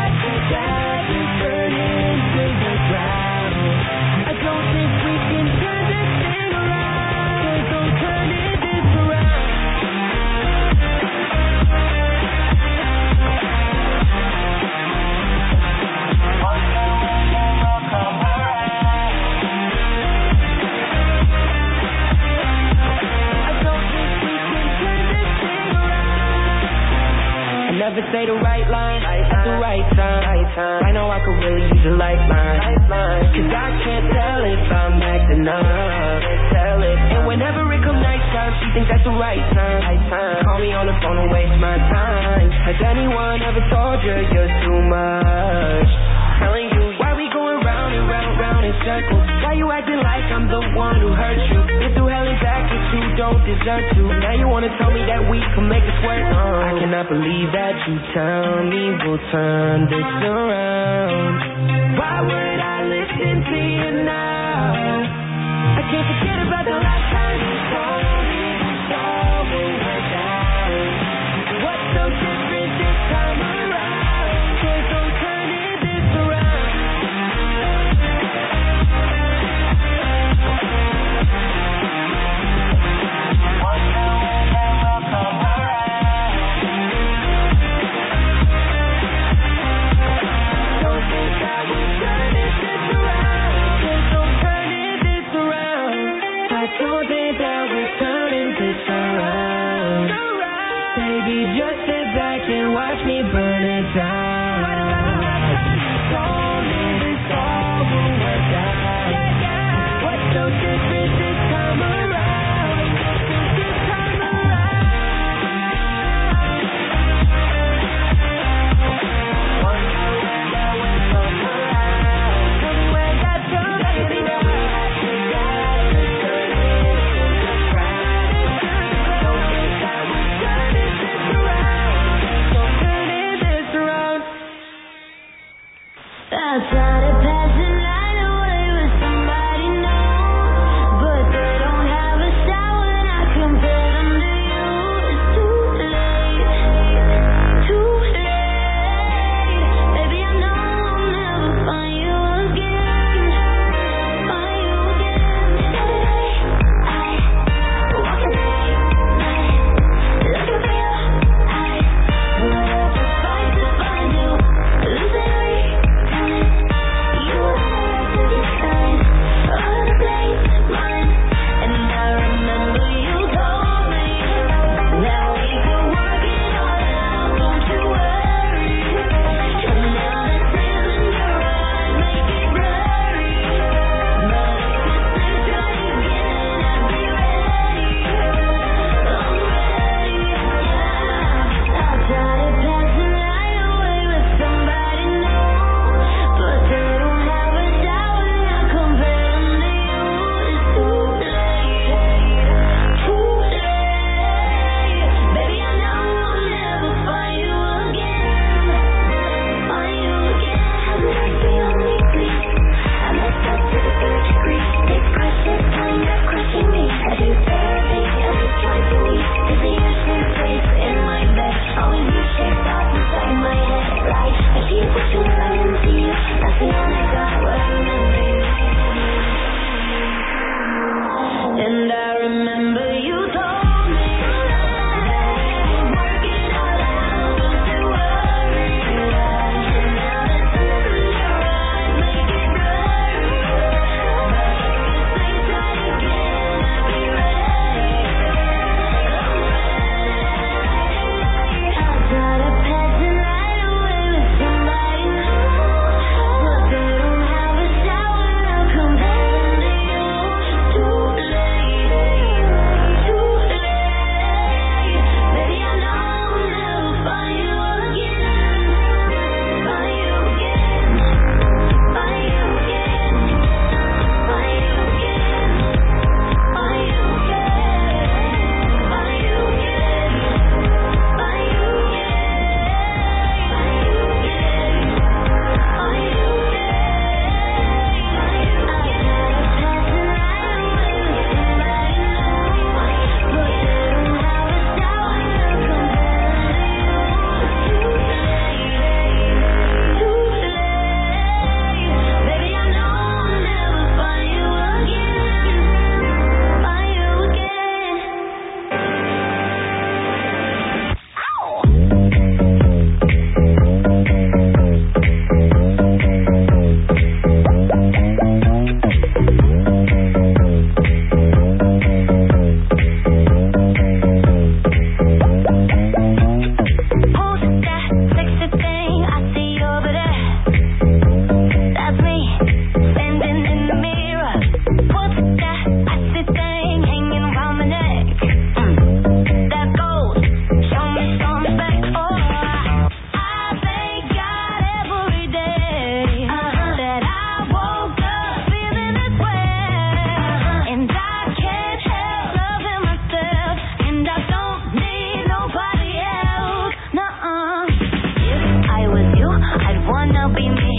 Never say the right line at the right time. I know I could really use a lifeline. Cause I can't tell if I'm acting up. And whenever it comes night time, she thinks that's the right time. Call me on the phone and waste my time. Has anyone ever told you you're too much? Telling you why we going round and round, round in circles. Why you acting like I'm the one who hurt you? Been through hell and back with you, don't deserve to. Now you wanna tell me that we can make this work? I cannot believe that you tell me we'll turn this around. Why would I listen to you now? I can't forget about the last time you told me this all will work out. What's so different this time around? Cause I'm turning this around. One day that will come around. Don't think I will turn this around. Cause I'm turning this around. I don't think that we're turning this around. Baby, just sit back and watch me burn it down. Told me this all will work out. What's so different this time around? This time around. One day that will come around. Tell me when that's your baby now. I try to pass the night away with somebody new, but they don't have a shot when I compare them to you. It's too late, baby. I know I'll never find you again, I walk the night, looking for you. I will fight to find you, losing every time. You have to decide, all the blame's mine. And I remember you told me that we could work it all out, don't you worry. And now the tears in your eyes make it blurry. But if you say try again, I'll be ready. I'm ready. I'll try to pass the night away with somebody new, but they don't have a shot when I compare them to you. It's too late, baby. I know I'll never find you again, I'm not the only please. I messed up to the third degree. It's precious time you're crushing me. I do therapy every twice a week. Cause I usually place in my bed. Always you shaped off inside my head. Like I keep wishing I didn't see you. That's the only God where I remember you. And I remember you told me that we'd work it all out, don't you worry. And now the tears in your eyes make it blurry. But if you say try again, I'll be ready. I'm ready. I'll try to pass the night away with somebody new, but they don't have a shot when I compare them to you. Too late, be me.